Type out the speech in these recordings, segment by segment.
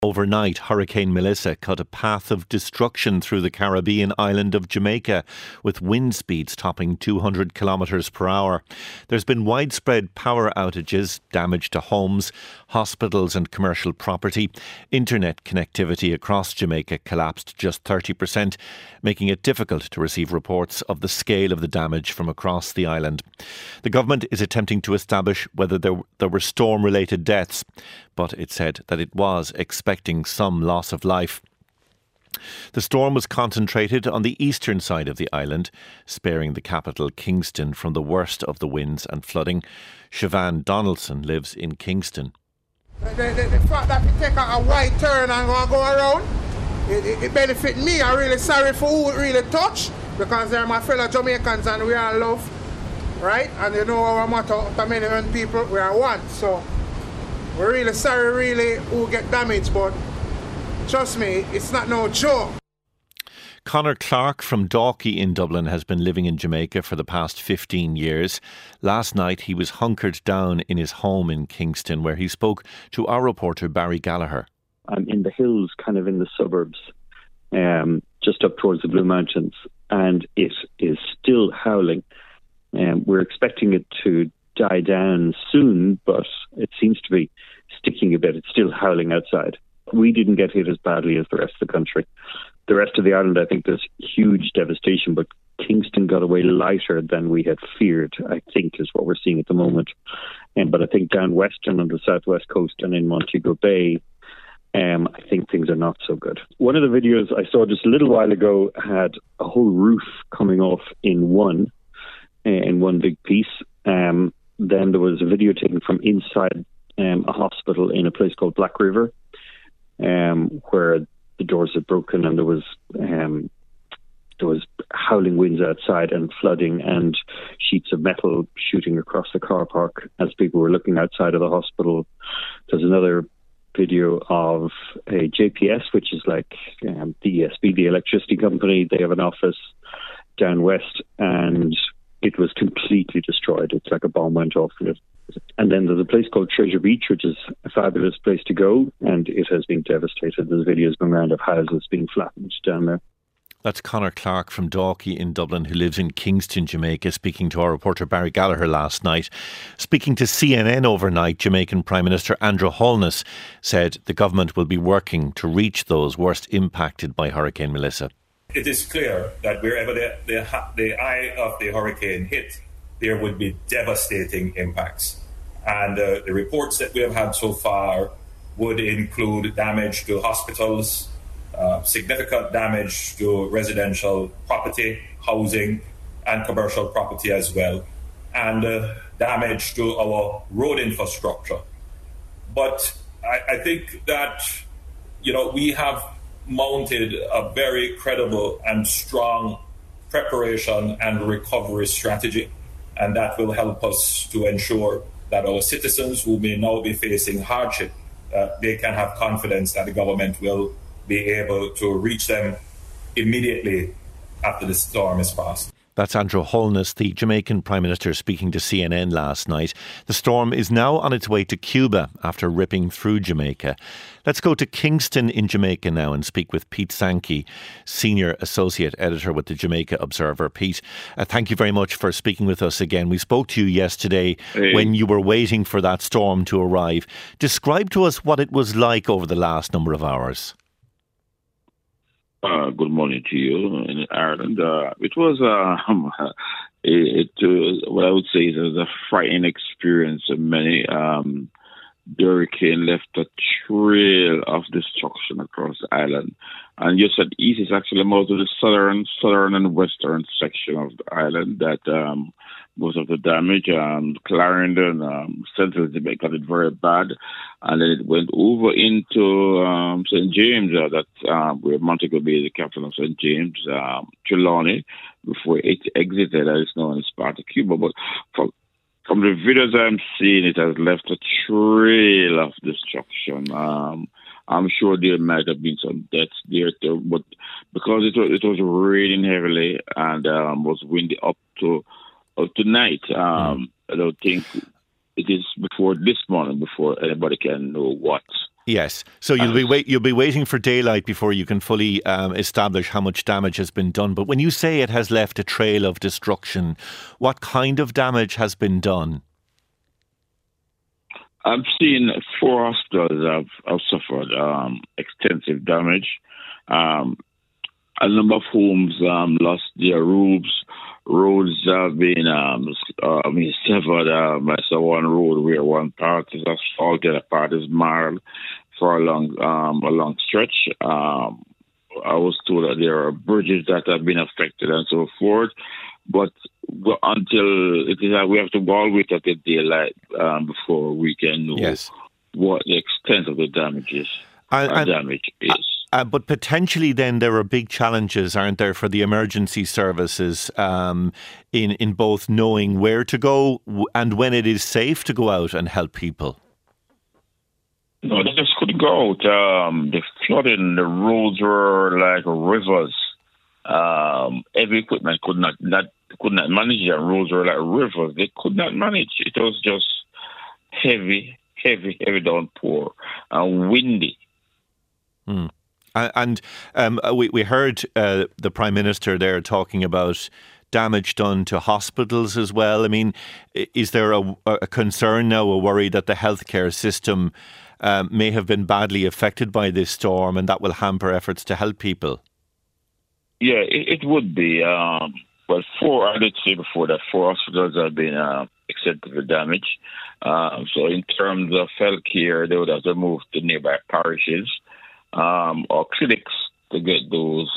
Overnight, Hurricane Melissa cut a path of destruction through the Caribbean island of Jamaica, with wind speeds topping 200 kilometres per hour. There's been widespread power outages, damage to homes, hospitals and commercial property. Internet connectivity across Jamaica collapsed just 30%, making it difficult to receive reports of the scale of the damage from across the island. The government is attempting to establish whether there were storm-related deaths, but it said that it was expecting some loss of life. The storm was concentrated on the eastern side of the island, sparing the capital Kingston from the worst of the winds and flooding. Siobhan Donaldson lives in Kingston. The fact that we take a wide turn and go around, it benefit me. I'm really sorry for who it really touched, because they're my fellow Jamaicans and we are love, right? And you know our motto, to many people, we are one. So we're really sorry, really, who get damaged, but trust me, it's not no joke. Conor Clark from Dalkey in Dublin has been living in Jamaica for the past 15 years. Last night he was hunkered down in his home in Kingston, where he spoke to our reporter Barry Gallagher. I'm in the hills, kind of in the suburbs, just up towards the Blue Mountains, and it is still howling. We're expecting it to die down soon, but it seems to be sticking a bit. It's still howling outside. We didn't get hit as badly as the rest of the country. The rest of the island, I think there's huge devastation, but Kingston got away lighter than we had feared, I think, is what we're seeing at the moment. But I think down west and on the southwest coast and in Montego Bay, I think things are not so good. One of the videos I saw just a little while ago had a whole roof coming off in one big piece. Then there was a video taken from inside a hospital in a place called Black River, where the doors had broken and there was howling winds outside and flooding and sheets of metal shooting across the car park as people were looking outside of the hospital. There's another video of a JPS, which is like the ESB, the electricity company. They have an office down west, and it was completely destroyed. It's like a bomb went off in it. And then there's a place called Treasure Beach, which is a fabulous place to go, and it has been devastated. There's videos going around of houses being flattened down there. That's Conor Clark from Dalkey in Dublin, who lives in Kingston, Jamaica, speaking to our reporter Barry Gallagher last night. Speaking to CNN overnight, Jamaican Prime Minister Andrew Holness said the government will be working to reach those worst impacted by Hurricane Melissa. It is clear that wherever the eye of the hurricane hit, there would be devastating impacts. And the reports that we have had so far would include damage to hospitals, significant damage to residential property, housing, and commercial property as well, and damage to our road infrastructure. But I think that, we have mounted a very credible and strong preparation and recovery strategy, and that will help us to ensure that our citizens who may now be facing hardship, they can have confidence that the government will be able to reach them immediately after the storm is past. That's Andrew Holness, the Jamaican Prime Minister, speaking to CNN last night. The storm is now on its way to Cuba after ripping through Jamaica. Let's go to Kingston in Jamaica now and speak with Pete Sankey, Senior Associate Editor with the Jamaica Observer. Pete, thank you very much for speaking with us again. We spoke to you yesterday when you were waiting for that storm to arrive. Describe to us what it was like over the last number of hours. Good morning to you in Ireland. It was, what I would say is a frightening experience. Many, the hurricane left a trail of destruction across the island. And you said east is actually more to the southern and western section of the island that most of the damage. Clarendon, Central Jamaica did very bad. And then it went over into St. James, where Montego Bay is the capital of St. James, Trelawney, before it exited, as it's known as part of Cuba. But from the videos I'm seeing, it has left a trail of destruction. I'm sure there might have been some deaths there too, but because it was raining heavily and was windy up to tonight, I don't think it is before this morning before anybody can know what Yes, so you'll be waiting for daylight before you can fully establish how much damage has been done. But when you say it has left a trail of destruction, what kind of damage has been done? I've seen 4 hospitals have suffered extensive damage. A number of homes lost their roofs. Roads have been severed. I saw one road where one part is asphalt, the other part is marred for a long stretch. I was told that there are bridges that have been affected and so forth. But until we have to go all the way to the daylight before we can know what the extent of the damage is. But potentially then there are big challenges, aren't there, for the emergency services in both knowing where to go and when it is safe to go out and help people? No, they just couldn't go out. The flooding, the roads were like rivers. Heavy equipment could not manage it. Roads were like rivers. They could not manage. It was just heavy downpour and windy. And we heard the Prime Minister there talking about damage done to hospitals as well. I mean, is there a concern now, a worry that the healthcare system may have been badly affected by this storm and that will hamper efforts to help people? Yeah, it would be. But I did say before that 4 hospitals have been extensively damaged. So in terms of healthcare, they would have to move to nearby parishes or clinics to get those,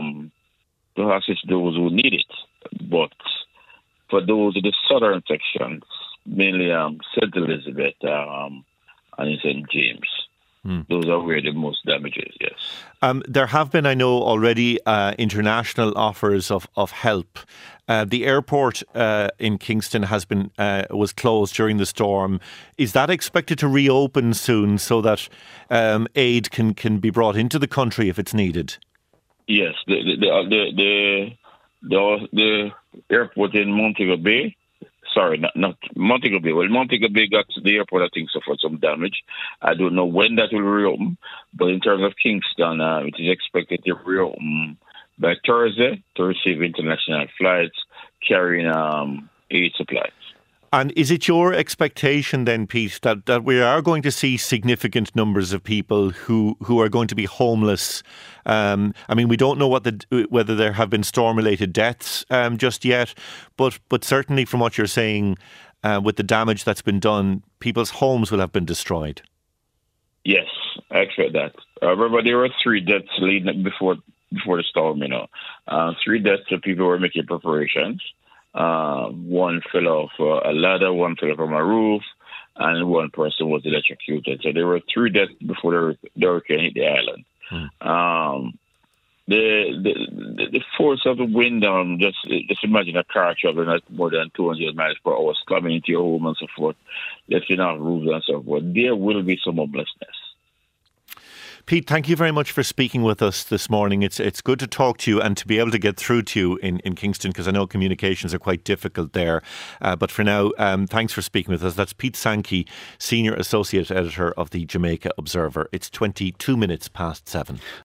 to assist those who need it. But for those in the southern sections, mainly St. Elizabeth and St. James, those are where the most damage is, yes. There have been, I know, already international offers of help. The airport in Kingston was closed during the storm. Is that expected to reopen soon so that aid can be brought into the country if it's needed? Yes, the airport in Montego Bay. Sorry, not Montego Bay. Well, Montego Bay got to the airport, I think, suffered some damage. I don't know when that will reopen, but in terms of Kingston, it is expected to reopen by Thursday to receive international flights carrying aid supplies. And is it your expectation then, Pete, that we are going to see significant numbers of people who are going to be homeless? I mean, we don't know whether there have been storm-related deaths just yet, but certainly from what you're saying, with the damage that's been done, people's homes will have been destroyed. Yes, I expect that. Remember, there were 3 deaths leading before the storm. 3 deaths of people who were making preparations. One fell off a ladder, one fell from a roof, and one person was electrocuted. So there were 3 deaths before the hurricane hit the island. The force of the wind, just imagine a car traveling at more than 200 miles per hour, coming into your home and so forth, lifting off roofs and so forth. There will be some homelessness. Pete, thank you very much for speaking with us this morning. It's good to talk to you and to be able to get through to you in Kingston, because I know communications are quite difficult there. But for now, thanks for speaking with us. That's Pete Sankey, Senior Associate Editor of the Jamaica Observer. It's 22 minutes past 7.